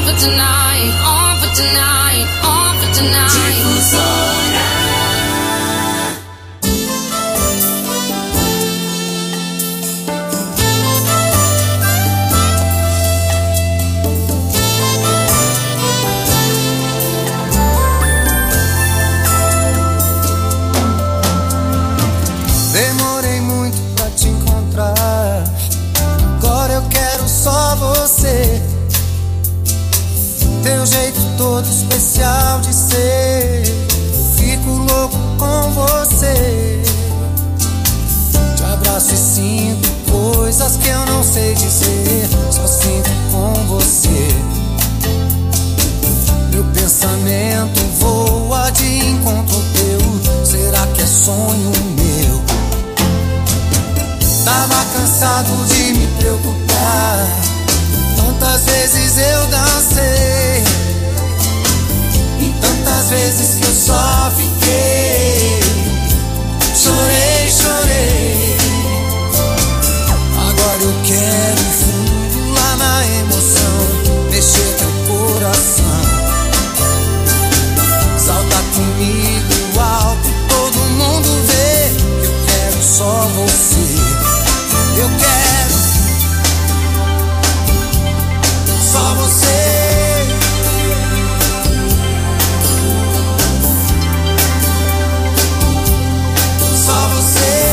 for tonight, on for tonight, on for tonight. Difusora. Demorei muito pra te encontrar, agora eu quero só você. Teu jeito todo especial de ser, eu fico louco com você. Te abraço e sinto coisas que eu não sei dizer, só sinto com você. Meu pensamento voa de encontro teu, será que é sonho meu? Tava cansado de me preocupar, tantas vezes eu dancei, e tantas vezes que eu só fiquei. Chorei, chorei. Agora eu quero ir fundo lá na emoção, mexer teu coração. Salta comigo alto, todo mundo vê. Eu quero só você. Eu quero só você. Só você.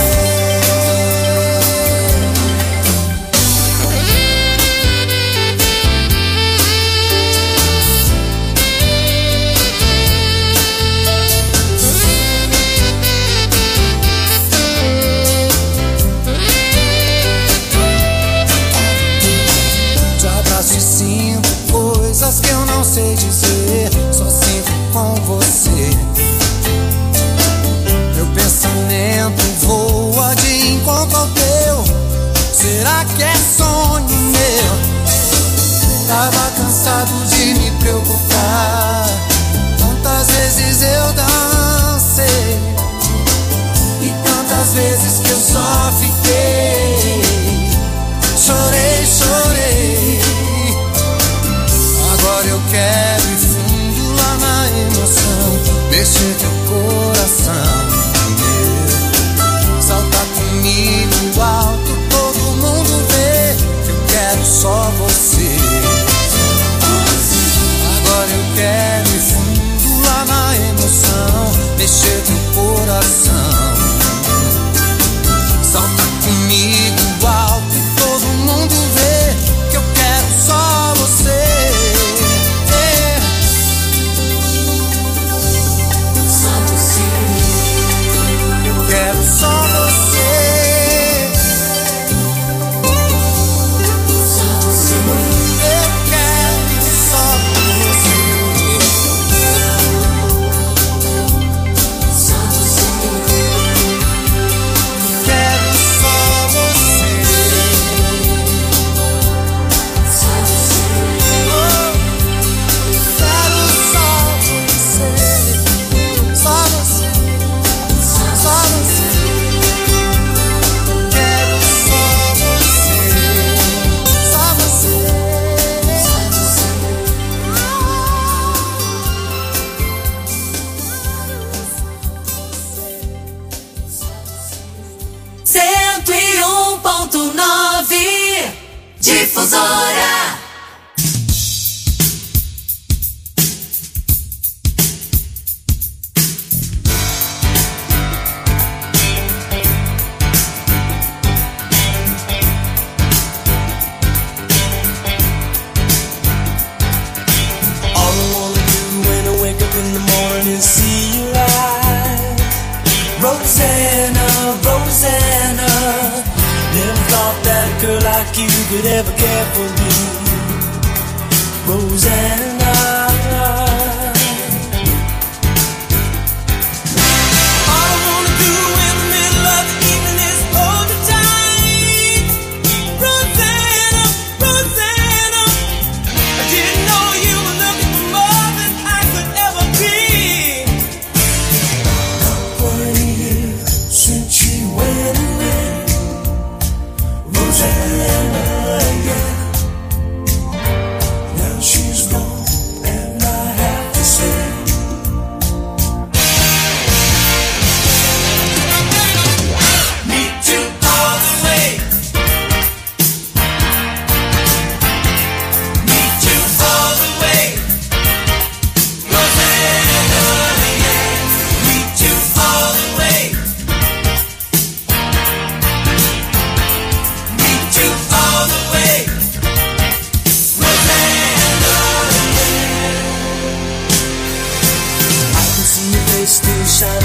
Coisas que eu não sei dizer, só sinto com você. Meu pensamento voa de encontro ao teu, será que é sonho meu? Tava cansado de me preocupar, tantas vezes eu dancei, e tantas vezes que eu só fiquei. Chorei, chorei. Agora eu quero ir fundo lá na emoção, mexer teu coração. Salta comigo alto, todo mundo vê. Eu quero só você. Agora eu quero ir fundo lá na emoção, mexer teu coração. Salta comigo alto, todo mundo vê. Que eu quero só você. Quero só você. Só você. Eu quero só você. Só você. Quero só você. Só você. Oh, quero só você. Só você. Só você. Quero só você. Só você. Cento e 1,9 Difusora. You could ever care for me, Rosanna. All I wanna do in the middle of the evening is hold you tight, Rosanna, Rosanna. I didn't know you were looking for more than I could ever be. Not for a year since you went away, Rosanna. Now she's gone.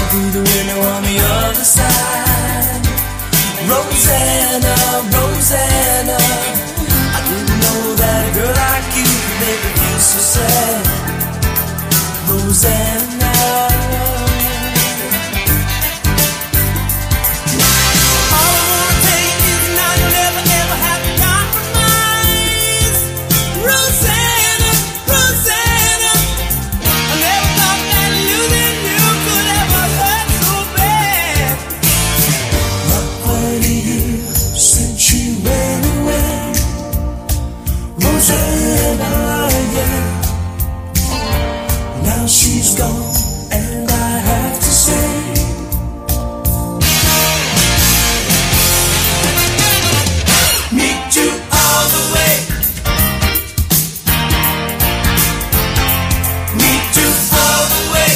through the window on the other side. Rosanna, Rosanna, I didn't know that a girl like you could make me feel so sad. Rosanna, all I wanna tell you is now you'll never ever have to compromise. Rosanna, Rosanna, I never thought that losing you could ever hurt so bad. Not quite a year since she went away, Rosanna, yeah. Now she's gone, and I have to say, meet you all the way, meet you all the way,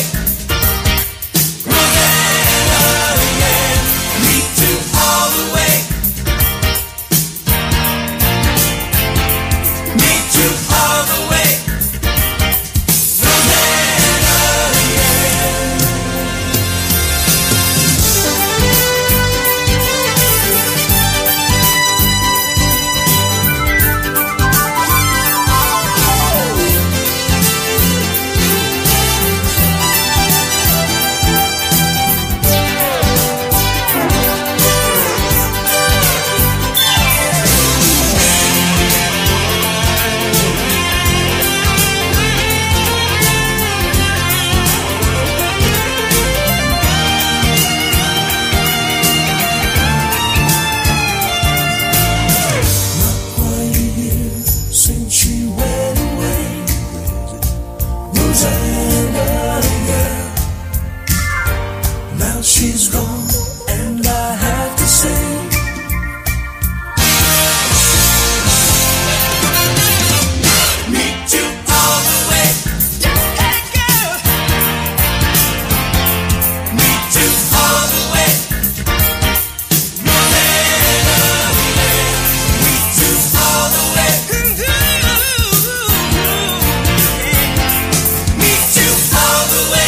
Rosanna, yeah. Meet you all the way, meet you all the way. She's gone, and I have to say, meet you all the way, hey girl. Meet you all the way, Rosanna, meet you all the way, meet you all the way.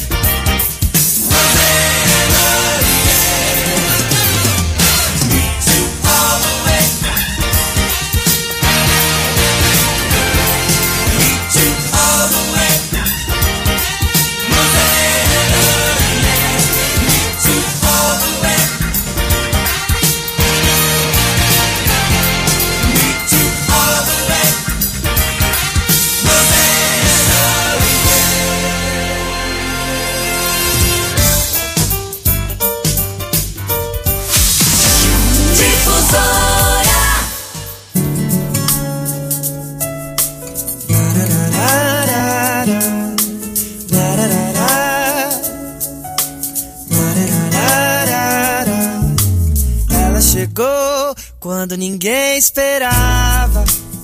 Ela chegou quando ninguém esperava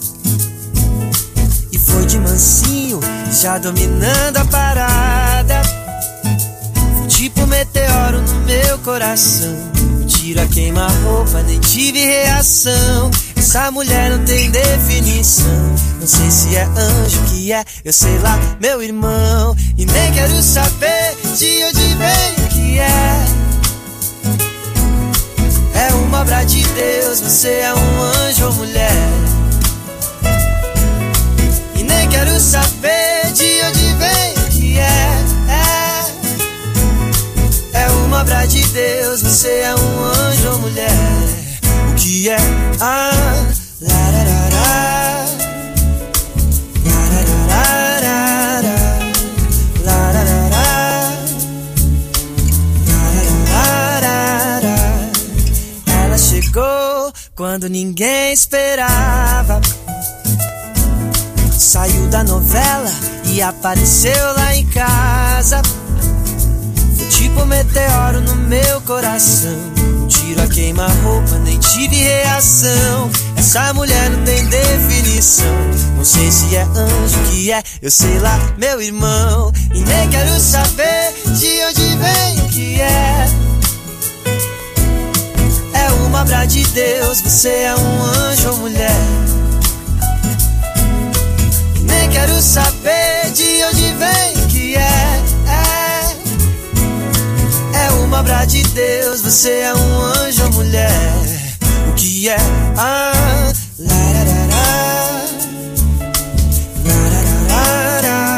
e foi de mansinho, já dominando a parada. Tipo meteoro no meu coração, tiro a queima-roupa, nem tive reação. Essa mulher não tem definição, não sei se é anjo que é, eu sei lá, meu irmão. E nem quero saber de onde vem que é. É uma obra de Deus, você é um anjo ou mulher. E nem quero saber de onde vem que é. É uma obra de Deus, você é um anjo ou mulher. O que é? Ah, lararara, lararara, lararara, lararara. Ela chegou quando ninguém esperava, saiu da novela e apareceu lá em casa. Foi tipo meteoro no meu coração, tiro a queima-roupa, nem tive reação. Essa mulher não tem definição, não sei se é anjo que é, eu sei lá, meu irmão. E nem quero saber de onde vem que é. É uma obra de Deus, você é um anjo ou mulher. E nem quero saber de onde vem que é. você é um anjo ou mulher? O que é? Ah, lararará, lararará,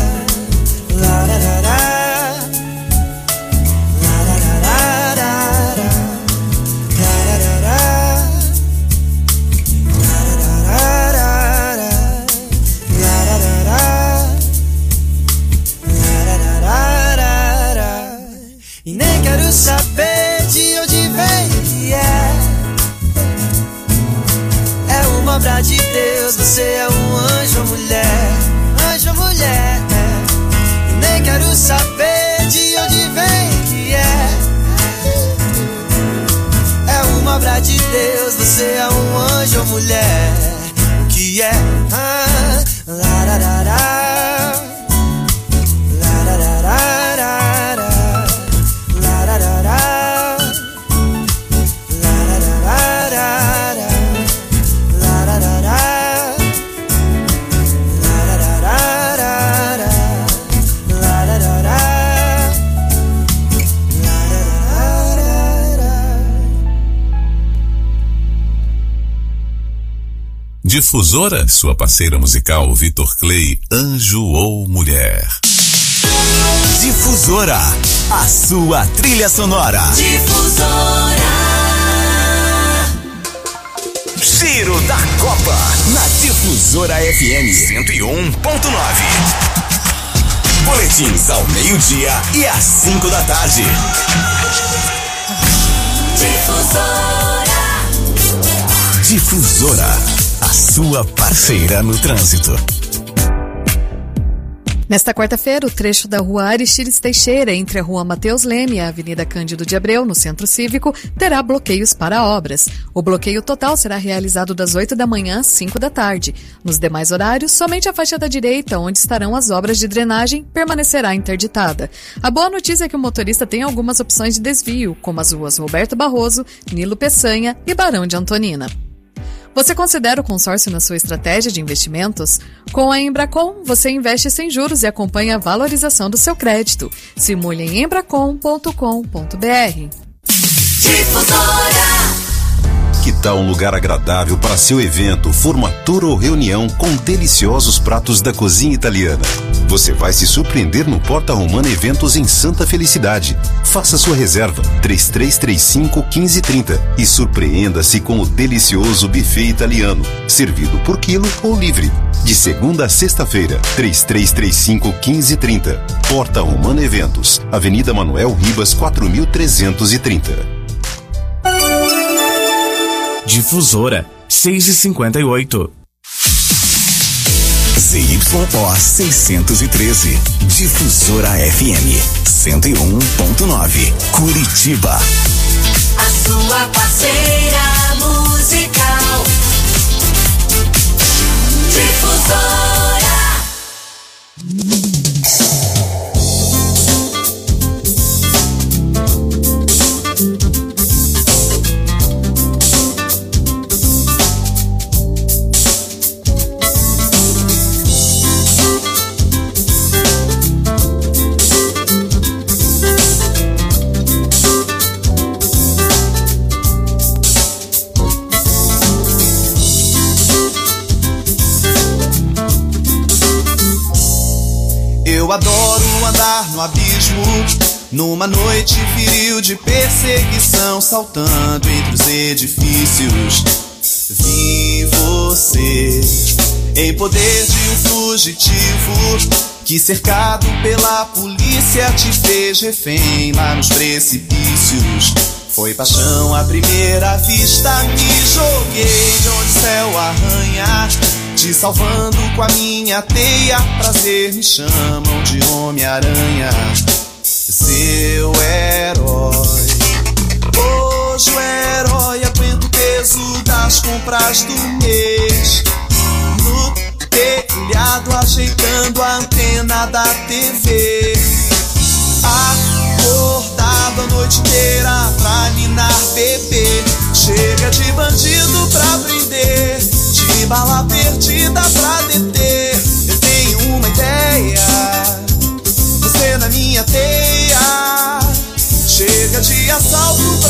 lararará, lararará, e nem quero saber de onde vem o que é uma obra de Deus, você é um anjo ou mulher? Anjo ou mulher? E nem quero saber de onde vem o que é uma obra de Deus, você é um anjo ou mulher? O que é? Ah, lararará, lararará, lararará, lararará, lararará, Difusora, sua parceira musical Vitor Clay, Anjo ou Mulher. Difusora, a sua trilha sonora. Difusora. Giro da Copa, na Difusora FM 101.9. Boletins ao meio-dia e às 5 da tarde. Difusora. Difusora, a sua parceira no trânsito. Nesta quarta-feira, o trecho da rua Aristides Teixeira, entre a rua Mateus Leme e a Avenida Cândido de Abreu, no Centro Cívico, terá bloqueios para obras. O bloqueio total será realizado das 8 da manhã às 5 da tarde. Nos demais horários, somente a faixa da direita, onde estarão as obras de drenagem, permanecerá interditada. A boa notícia é que o motorista tem algumas opções de desvio, como as ruas Roberto Barroso, Nilo Peçanha e Barão de Antonina. Você considera o consórcio na sua estratégia de investimentos? Com a Embracon, você investe sem juros e acompanha a valorização do seu crédito. Simule em embracon.com.br. Que tal um lugar agradável para seu evento, formatura ou reunião com deliciosos pratos da cozinha italiana? Você vai se surpreender no Porta Romana Eventos em Santa Felicidade. Faça sua reserva 3335-1530 e surpreenda-se com o delicioso buffet italiano, servido por quilo ou livre. De segunda a sexta-feira, 3335-1530. Porta Romana Eventos, Avenida Manuel Ribas 4330. Difusora 6h58. ZYO 613. Difusora FM 101.9. Curitiba. A sua parceira musical. Difusora. Eu adoro andar no abismo, numa noite viril de perseguição, saltando entre os edifícios. Vi você em poder de um fugitivo, que cercado pela polícia te fez refém lá nos precipícios. Foi paixão à primeira vista, me joguei de onde o céu arranha, te salvando com a minha teia, prazer me chamam de Homem-Aranha, seu herói. Hoje o herói aguenta o peso das compras do mês, no telhado ajeitando a antena da TV, acordado a noite inteira pra minar bebê. Chega de bandido pra prender, de bala perdida pra deter. Eu tenho uma ideia, você na minha teia. Chega de assalto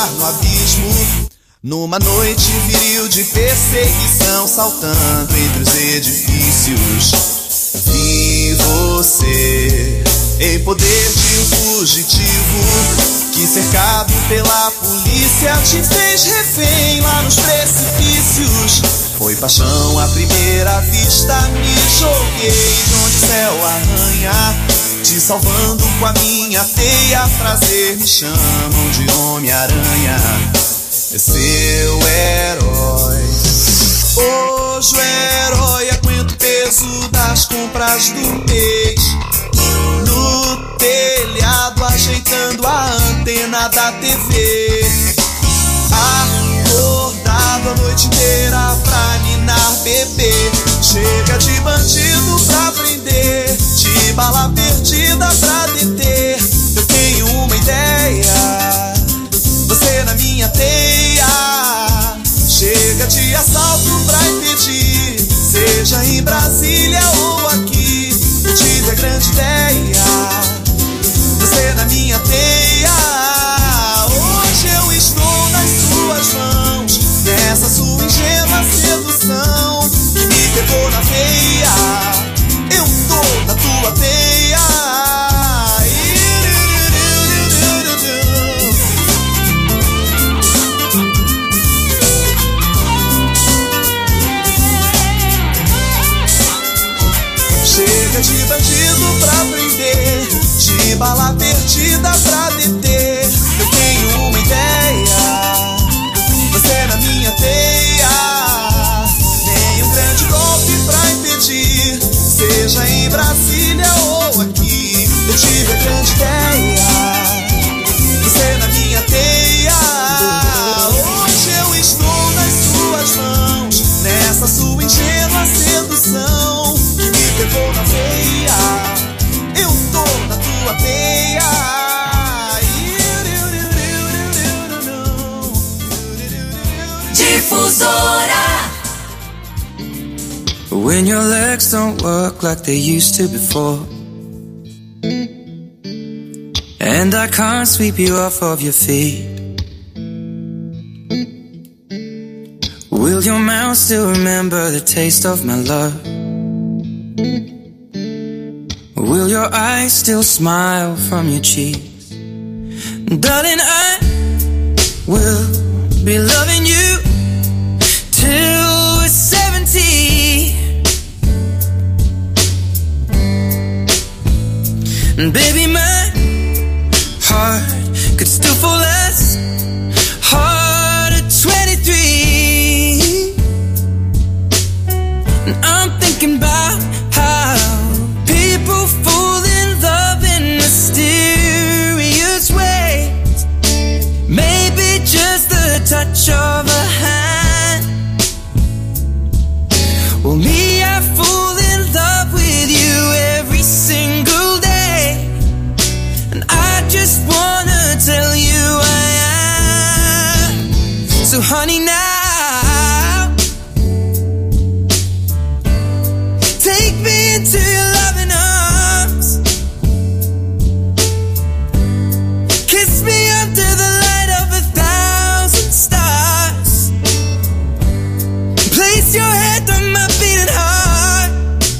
afundar no abismo, numa noite viril de perseguição, saltando entre os edifícios. Vi você em poder de um fugitivo que, cercado pela polícia, te fez refém lá nos precipícios. Foi paixão à primeira vista, me joguei de onde o céu arranha, te salvando com a minha teia. Prazer, me chamam de Homem-Aranha, é seu herói. Hoje o herói aguenta o peso das compras do mês, no telhado ajeitando a antena da TV, acordado a noite inteira pra ninar bebê. Chega de bandido pra prender, de bala perdida pra deter. Eu tenho uma ideia, você na minha teia. Chega de assalto pra impedir, seja em Brasília ou aqui. Eu tive a grande ideia, você na minha teia. Hoje eu estou nas suas mãos, nessa sua ingênua sedução que me pegou na veia. Eu tô na tua teia. Chega de bandido pra prender, de bala perdida pra deter. Eu tenho uma ideia, você na minha teia. Nenhum grande golpe pra impedir, seja em Brasília ou aqui. Eu tive a grande ideia, você na minha teia. Hoje eu estou nas suas mãos, nessa sua ingênua sedução que me pegou na veia. Eu tô na tua teia. Difusora. When your legs don't work like they used to before, and I can't sweep you off of your feet, will your mouth still remember the taste of my love? Will your eyes still smile from your cheeks? Darling, I will be loving you till we're 70. And baby, my heart could still fall as hard at 23. And I'm thinking about how people fall in love in mysterious ways. Maybe just the touch of a hand. Well, me, I fall in love with you every single day, and I just wanna tell you I am. So honey, now take me into your loving arms, kiss me under the light of 1,000 stars, place your head on my beating heart.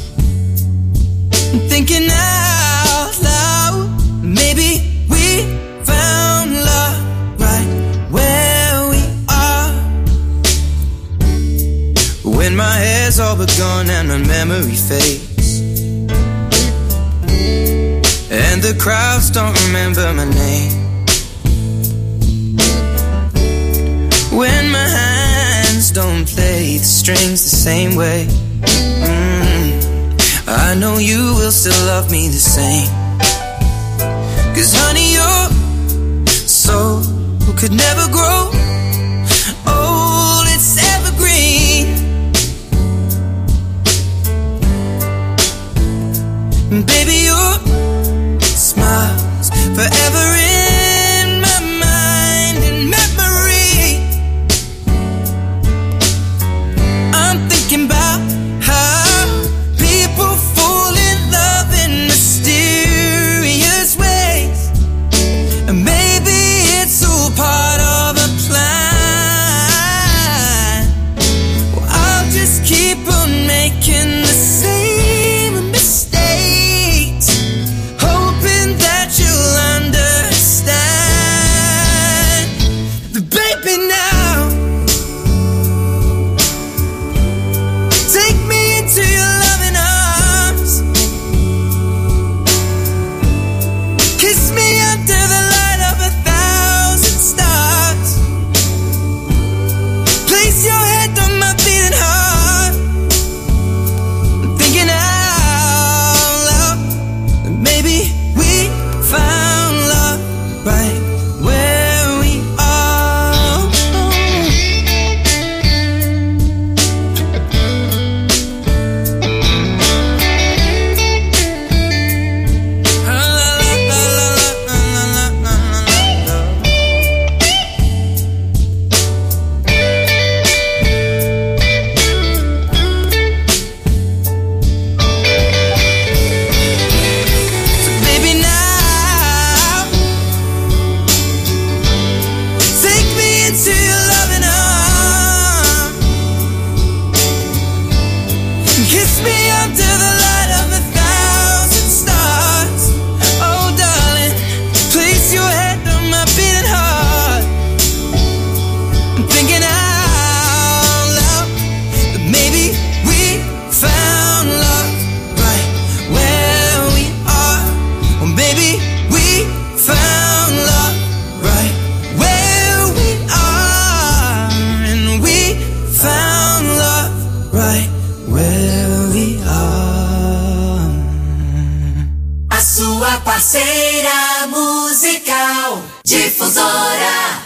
I'm thinking out loud, maybe we found love right where we are. When my hair's all but gone and my memory fades, and the crowds don't remember my name, when my hands don't play the strings the same way, I know you will still love me the same. 'Cause honey, your soul could never grow old, it's evergreen. Baby, your smile's forever in my mind and memory. I'm thinking about how people fall in love in mysterious ways, and maybe it's all part of a sua parceira musical. Difusora.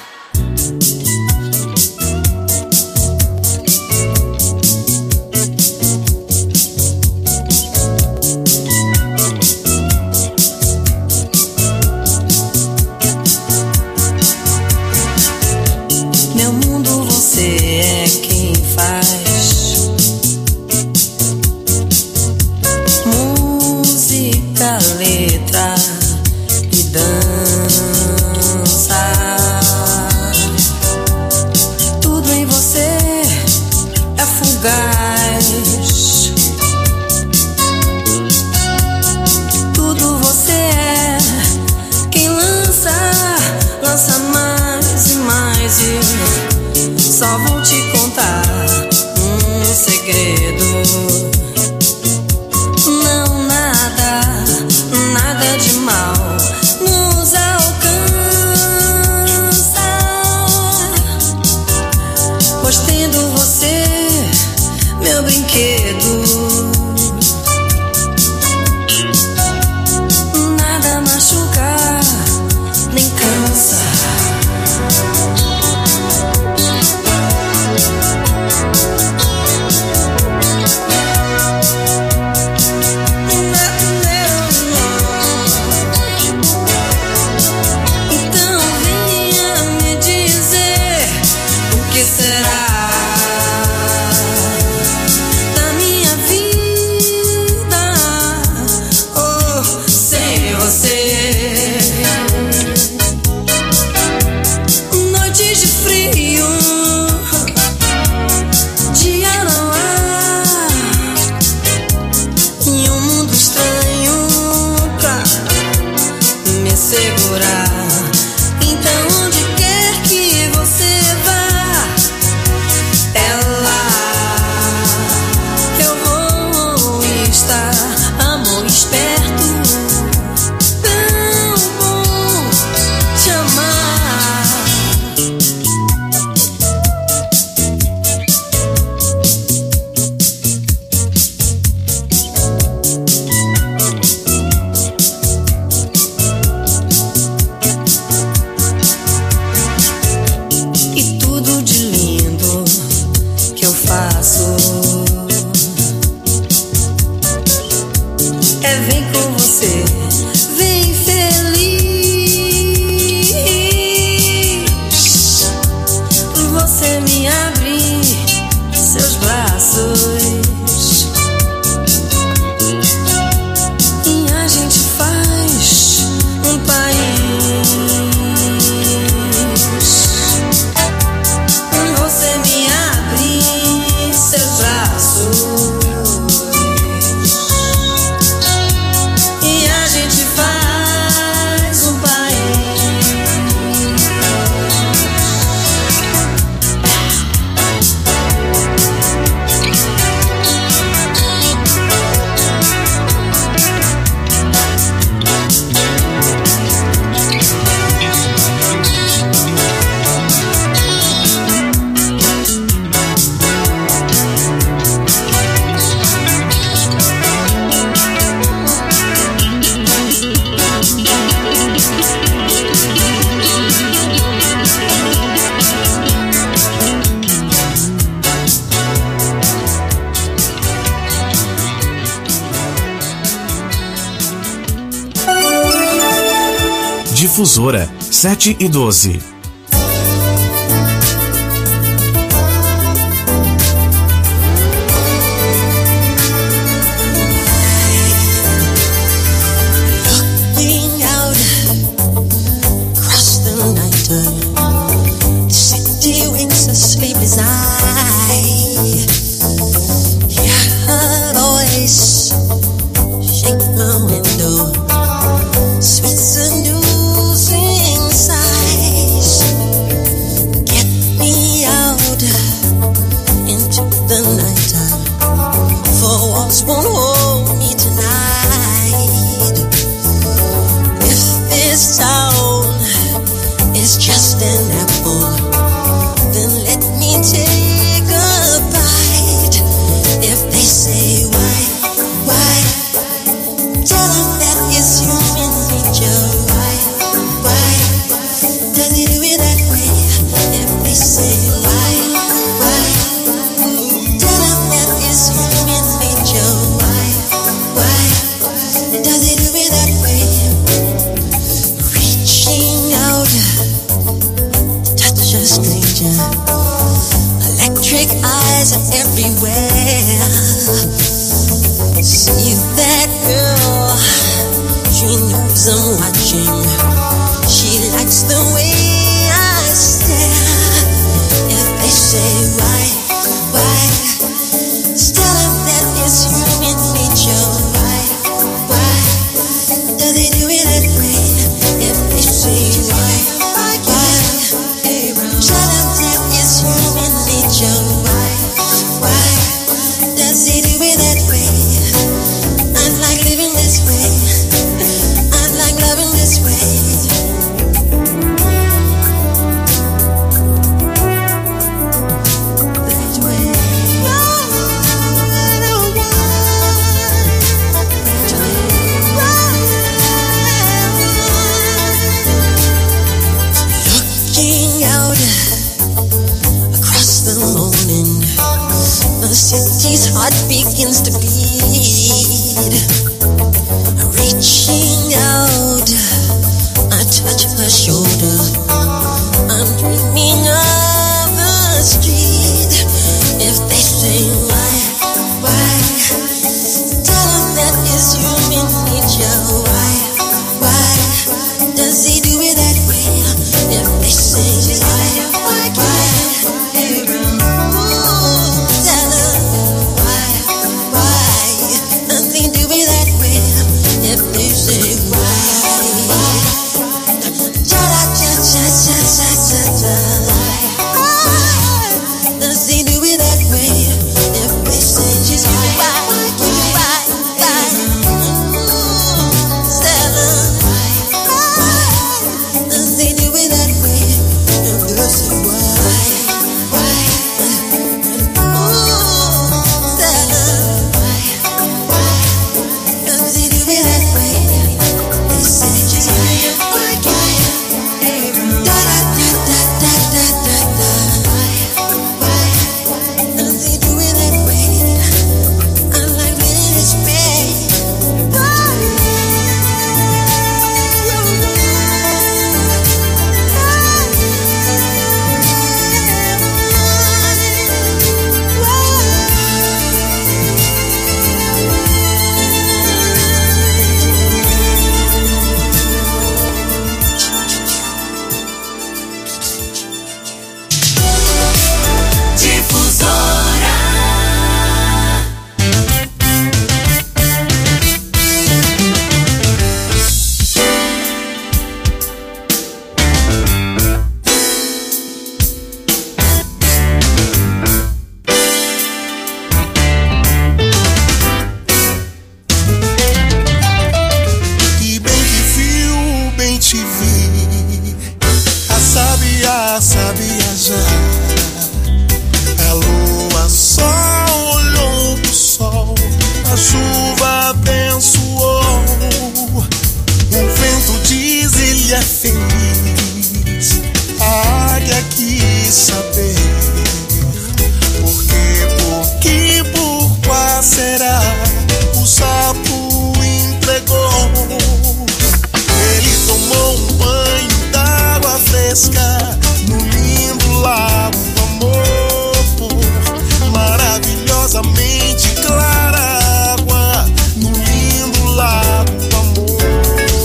Meu mundo, você é quem faz. Música, letra e dança. Tudo em você é fugaz. Tudo você é quem lança mais e mais. E só vou te contar um segredo. Não, nada de mal nos alcança, pois tendo você, meu brinquedo, nada machuca nem cansa. Então venha me dizer o que será da minha vida, oh, sem você. Noites de frio, dia não há, e um mundo estranho pra me segurar. Então onde quer que você vá, é lá que eu vou estar. Amor esperto, tão bom te amar. E tudo de lindo que eu faço é vem com você, vem feliz. Você me abre seus braços e a gente faz um país. Você me abre seus braços e a gente faz um país. Difusora 7 e 12. Looking out across the night, the city winks a sleepless eye. Hear her voice shake my window, sweet seducing sighs. eyes are everywhere. See that girl, she knows I'm watching. She likes the way I stare. If they say why, tell them that it's human nature. Why do they do it that way? If they say why, tell them that it's human nature. Why does he do it that way? I like living this way. I like loving this way. City's heart begins to bleed. Reaching out, I touch her shoulder. I'm dreaming of the street. If they say why, tell them that is human nature. Why does he do it that way? If they say why, does he do it that way? If they say does he do it that way? If they say does he do it that way? They say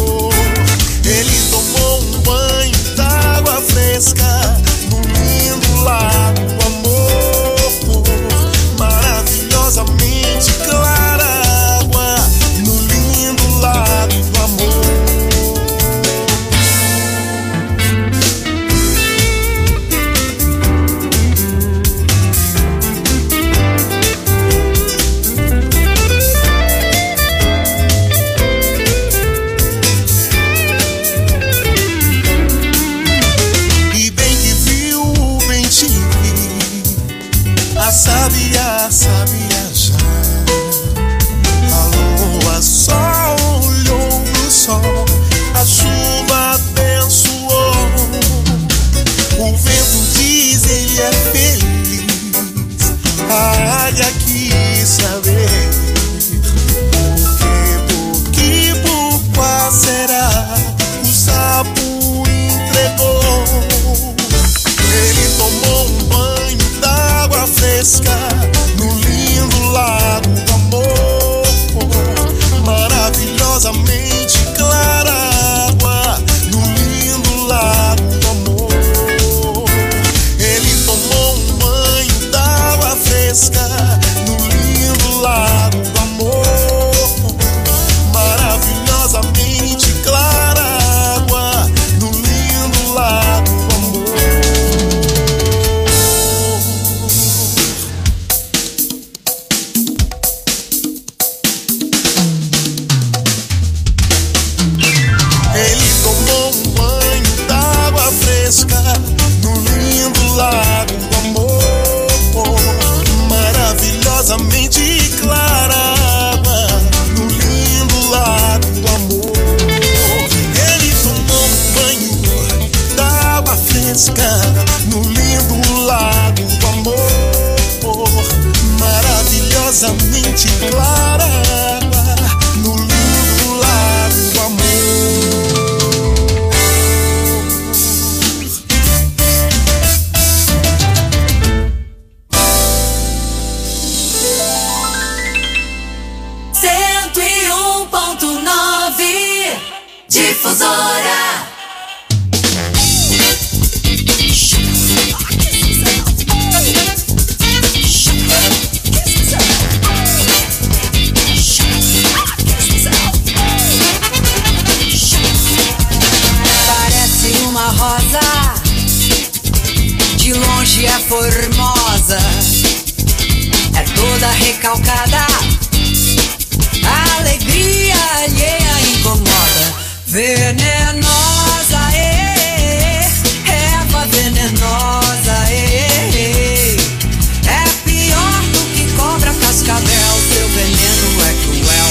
no lindo Difusora. Parece uma rosa, de longe é formosa, é toda recalcada, a alegria alheia incomoda. Venenosa, erva venenosa, é pior do que cobra cascavel, seu veneno é cruel,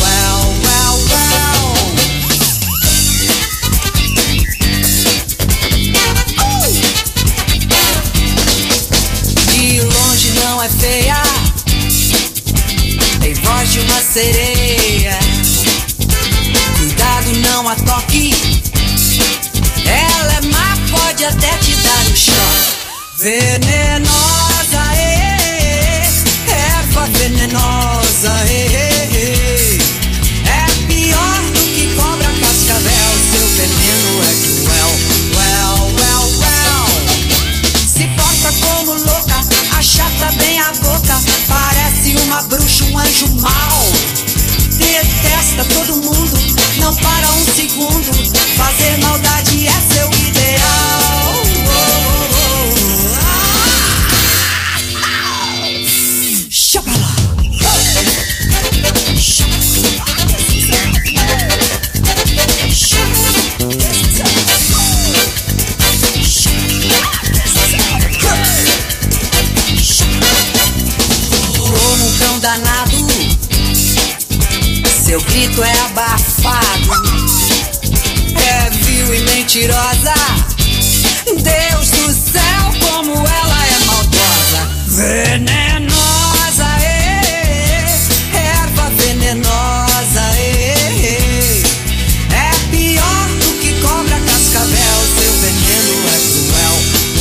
De longe não é feia, tem voz de uma sereia. Cuidado, não a toque, ela é má, pode até te dar um choque. Venenosa, erva venenosa, é pior do que cobra cascavel, seu veneno é cruel, se porta como louca, achata bem a boca, parece uma bruxa, um anjo mau. Detesta todo mundo, não para um segundo, fazer maldade é seu ideal. Chapa lá. Como um cão danado, seu grito é abafado, é vil e mentirosa. Deus do céu, como ela é maldosa. Venenosa, erva venenosa, é pior do que cobra cascavel, seu veneno é cruel,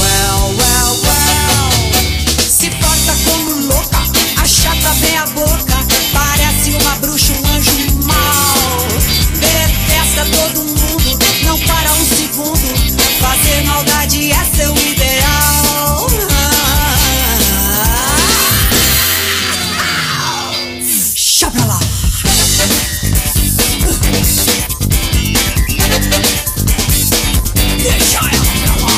se porta como louca, achata bem a boca, parece uma bruxa, um anjo mau. Detesta todo mundo, não para um segundo, fazer maldade é seu ideal. Chá pra lá. Deixa ela pra lá.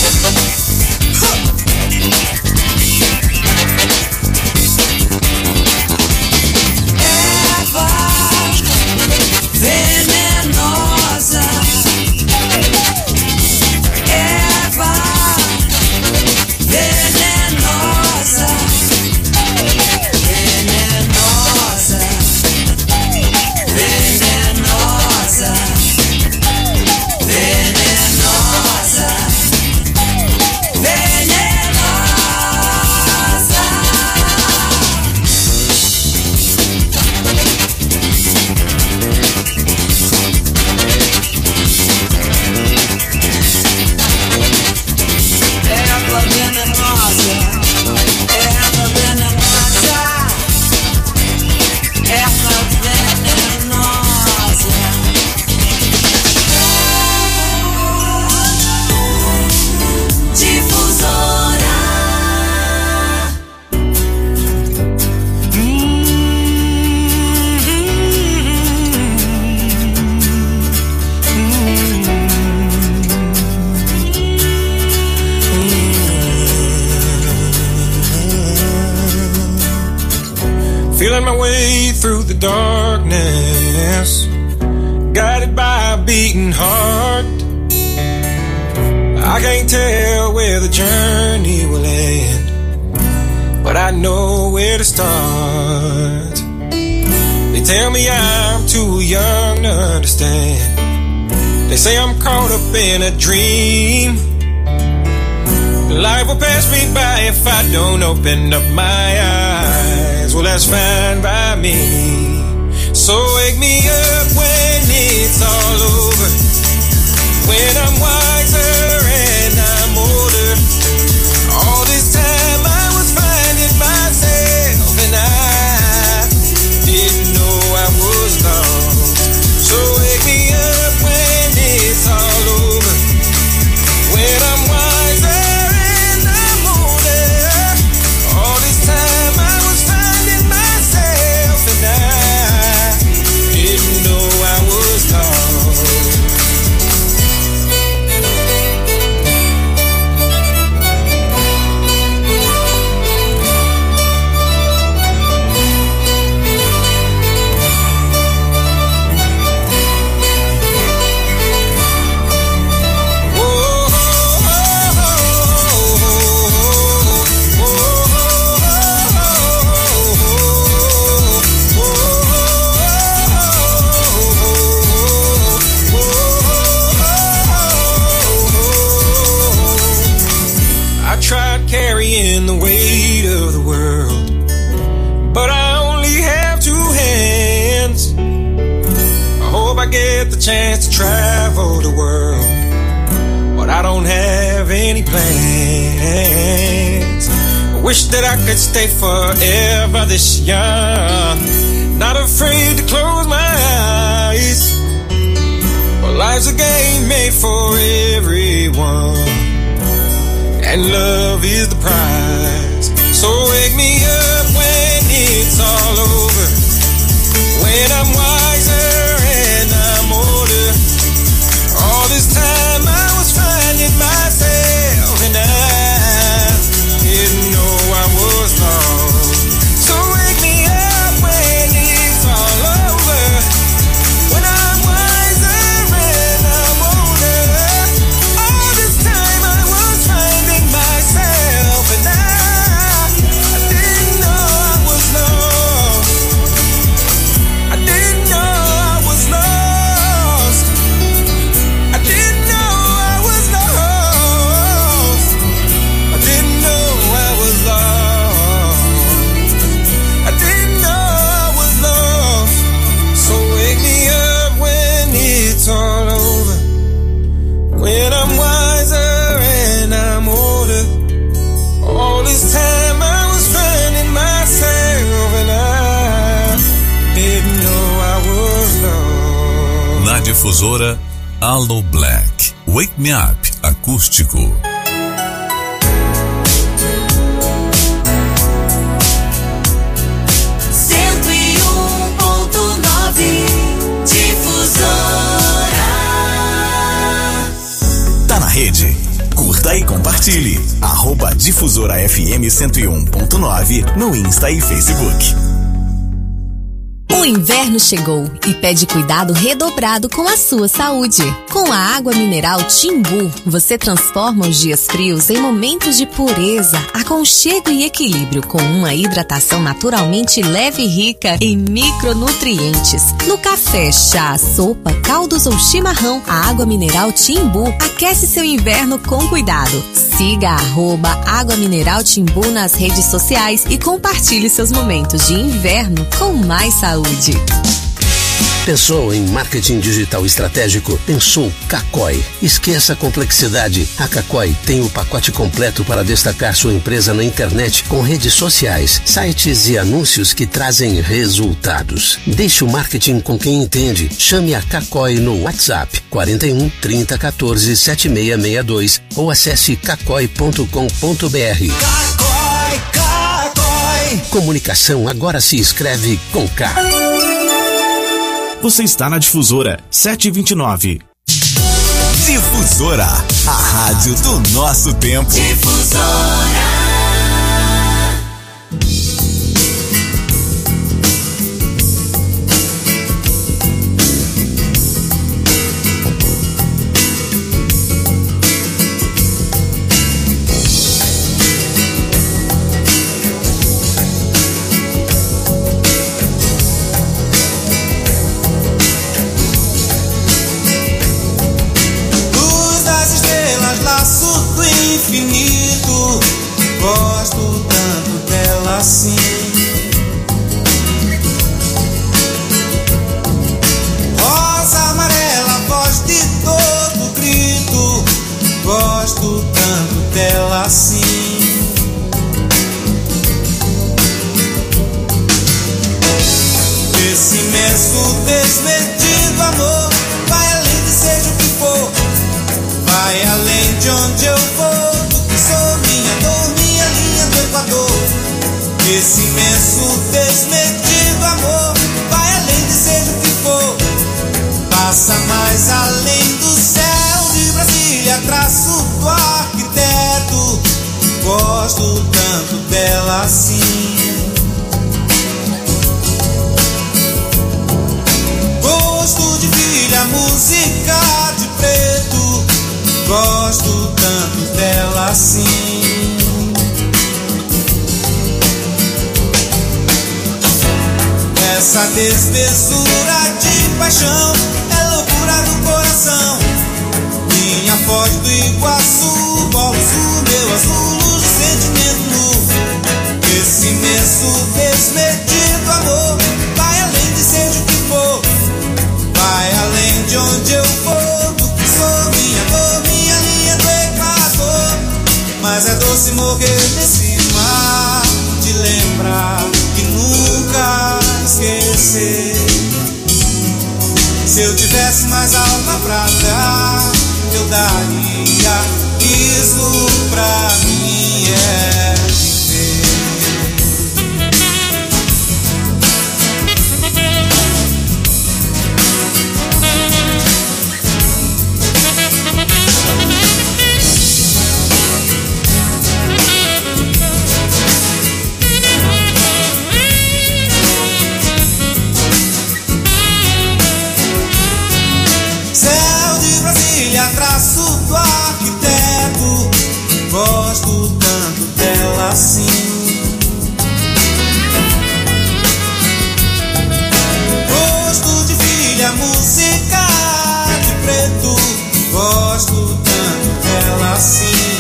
Venenosa, erva venenosa, venenosa, venenosa, venenosa, erva venenosa, erva venenosa, erva venenosa. Difusora. Feeling my way through the darkness, guided by a beating heart. I can't tell where the journey will end, but I know where to start. They tell me I'm too young to understand. They say I'm caught up in a dream. Life will pass me by if I don't open up my eyes. Well, that's fine by me. So wake me up when it's all over, when I'm wiser and I'm older. All this time I was finding myself and I didn't know I was lost. So wake me up when carrying the weight of the world, but I only have 2 hands. I hope I get the chance to travel the world, but I don't have any plans. I wish that I could stay forever this young, not afraid to close my eyes. But life's a game made for everyone, and love is the prize. So wake me up when it's all over, when I'm wiser and I'm older. All this time I was finding myself, and I didn't know I was lost. So wake me up when it's all over, when I'm wiser and I'm older. All this time I was finding myself, and I didn't know I was lost. I didn't know I was lost. I didn't know I was lost. I didn't know I was lost. I didn't know I was lost. So wake me up when it's all over, when I'm wiser and I'm older. All this time I was finding myself, and I didn't know I was lost. Na Difusora, Aloe Black, Wake Me Up, acústico. 101.9 Difusora. Tá na rede? Curta e compartilhe. @Difusora FM 101.9 no Insta e Facebook. O inverno chegou e pede cuidado redobrado com a sua saúde. Com a água mineral Timbu, você transforma os dias frios em momentos de pureza, aconchego e equilíbrio, com uma hidratação naturalmente leve e rica em micronutrientes. No café, chá, sopa, caldos ou chimarrão, a água mineral Timbu aquece seu inverno com cuidado. Siga @Água Mineral Timbu nas redes sociais e compartilhe seus momentos de inverno com mais saúde. Pensou em marketing digital estratégico? Pensou Kakoi. Esqueça a complexidade. A Kakoi tem o pacote completo para destacar sua empresa na internet, com redes sociais, sites e anúncios que trazem resultados. Deixe o marketing com quem entende. Chame a Kakoi no WhatsApp 41 30 14 7662 ou acesse kakoi.com.br. Kakoi, Kakoi. Comunicação agora se escreve com K. Você está na Difusora 729. Difusora, a rádio do nosso tempo. Difusora. Infinito, gosto tanto dela assim. Rosa amarela, voz de todo grito, gosto tanto dela assim. Esse imenso desmedido amor vai além de seja o que for, vai além de onde eu vou. Sou minha dor, minha linha do Equador. Esse imenso desmedido amor vai além de seja o que for, passa mais além do céu de Brasília, traço do arquiteto. Gosto tanto dela assim. Gosto de filha, música de preto. Gosto tanto dela assim. Essa desmesura de paixão é loucura do coração. Minha foz do Iguaçu, Polo Sul, meu azul, luz de sentimento. imenso, desmedido amor. Vai além de seja o que for, vai além de onde eu for. Do que sou, minha dor, minha linha do Equador. Mas é doce morrer nesse mar, de lembrar e nunca esquecer. Se eu tivesse mais alma pra dar, eu daria. Isso pra mim é viver. Céu de Brasília, traço do arquiteto, gosto tanto dela assim. Gosto de filha, música de preto, gosto tanto dela assim.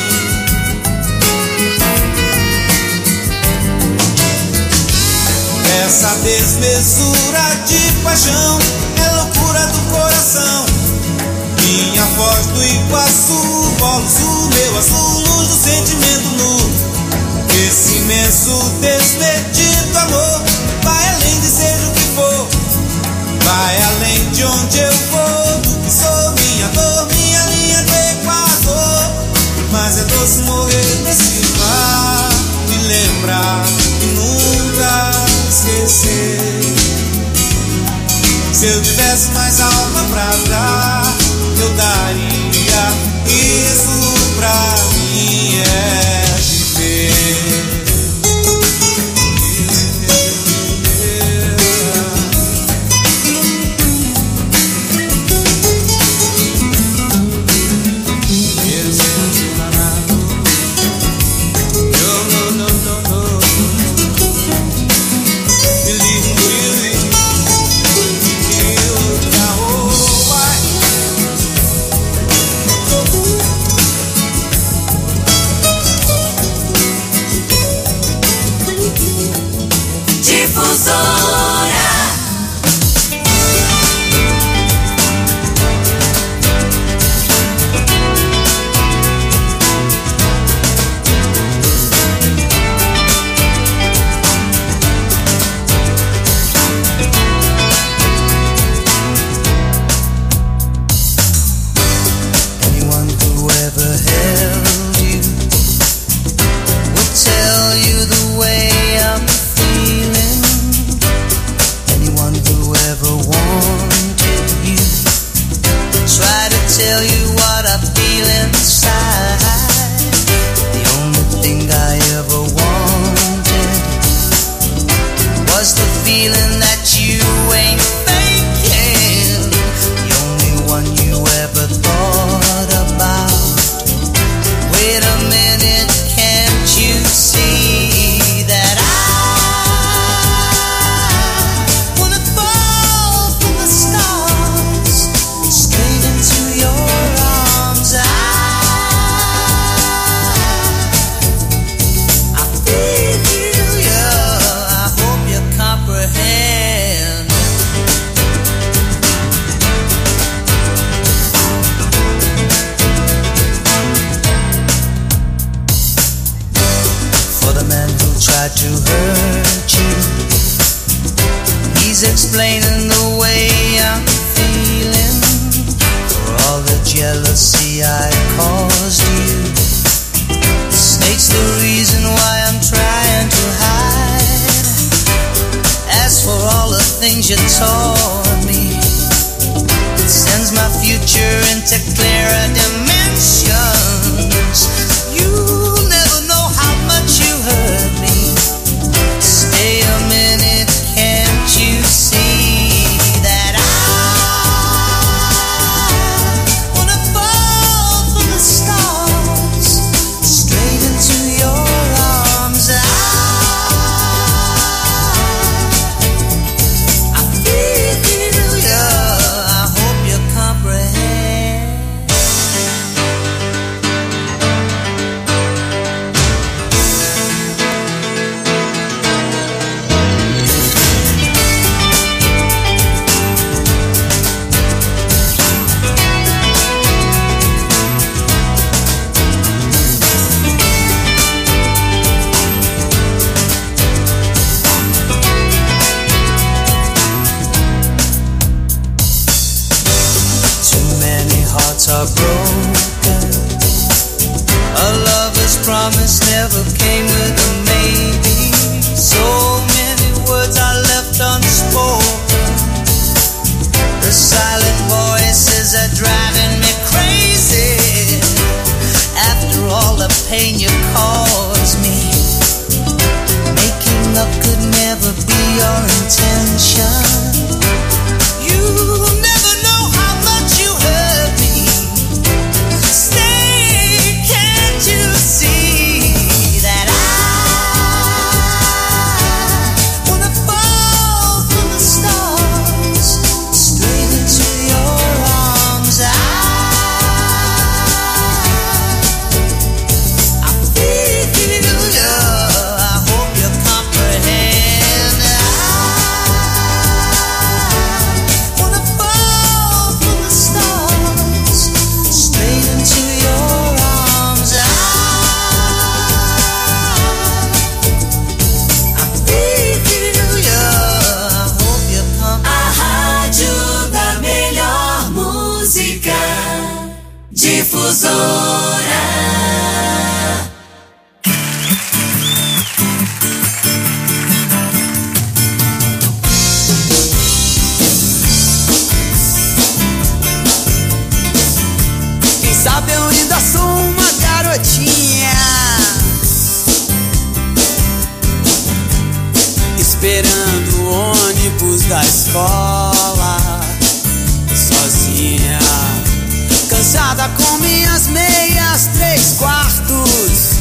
Essa desmesura de paixão é loucura do coração. Minha voz do Iguaçu, polo sul, meu azul, luz do sentimento nu. Esse imenso, desmedido amor vai além de seja o que for, vai além de onde eu vou. Do que sou, minha dor, minha linha do Equador. Mas é doce morrer nesse mar, me lembrar e nunca esquecer. Se eu tivesse mais alma pra dar, eu daria. Isso pra mim é viver. Explaining the way I'm feeling, for all the jealousy I caused you. The snake's the reason why I'm trying to hide. As for all the things you taught me, it sends my future into clearer dimensions. You'll never know how much you hurt me. Stay a minute, can't you see? hearts are broken. A lover's promise never came with a maybe. So many words are left unspoken. The silent voices are driving me crazy. After all the pain you caused me, making up could never be your intention. You never know how much you hurt me. Stay, can't you see that I wanna fall from the stars straight into your arms? I feel you. I hope you comprehend. I wanna fall from the stars straight into your arms. I feel you. I hope you comprehend. A rádio da melhor música, Difusora. Quem sabe eu ainda sou uma garotinha, esperando o ônibus da escola, sozinha, cansada com minhas meias 3/4,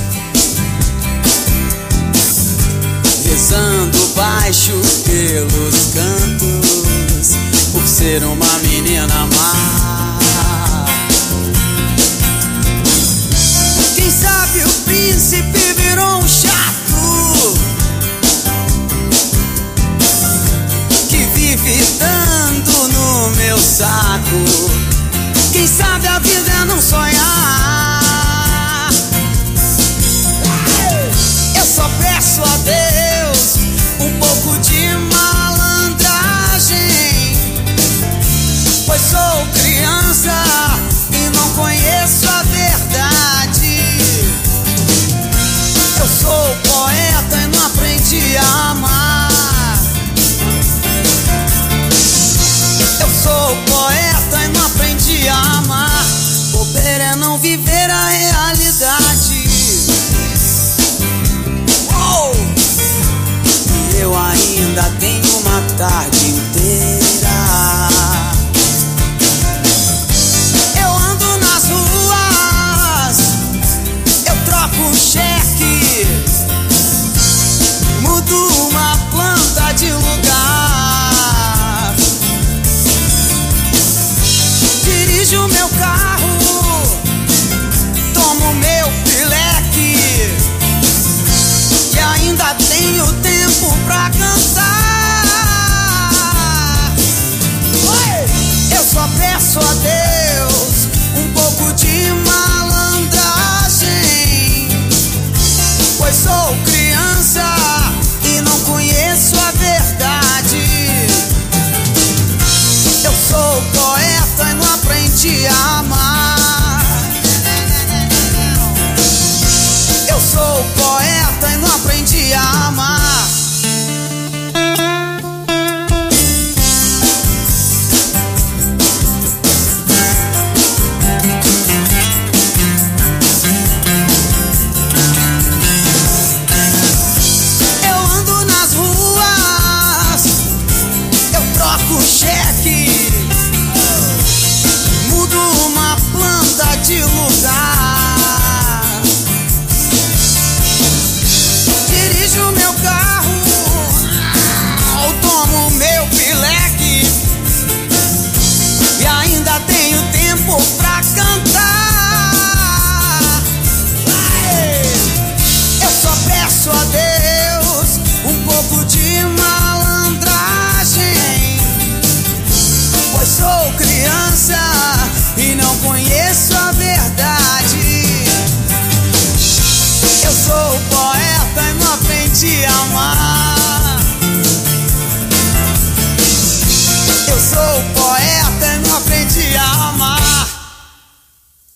rezando baixo pelos cantos, por ser uma menina má. Quem sabe o príncipe virou um chato que vive dando no meu saco. Quem sabe a vida é não sonhar. Eu só peço a Deus um pouco de malandragem, pois sou criança e não conheço a verdade. Eu sou poeta e não aprendi a amar. Eu sou poeta e não aprendi a amar. Bobeira é não viver a realidade. Oh! E eu ainda tenho uma tarde inteira. Eu ando nas ruas, eu troco um cheque, mudo uma planta de lugar, dirijo meu carro, tomo meu pileque e ainda tenho tempo pra cantar. Oi! Eu só peço a Deus um pouco de malandragem, pois sou criança e não conheço a verdade. Eu sou poeta e não aprendi a amar. Eu sou poeta e não aprendi a amar.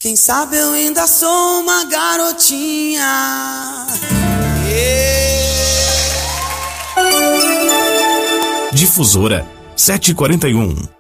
Quem sabe eu ainda sou uma garotinha. Difusora 741.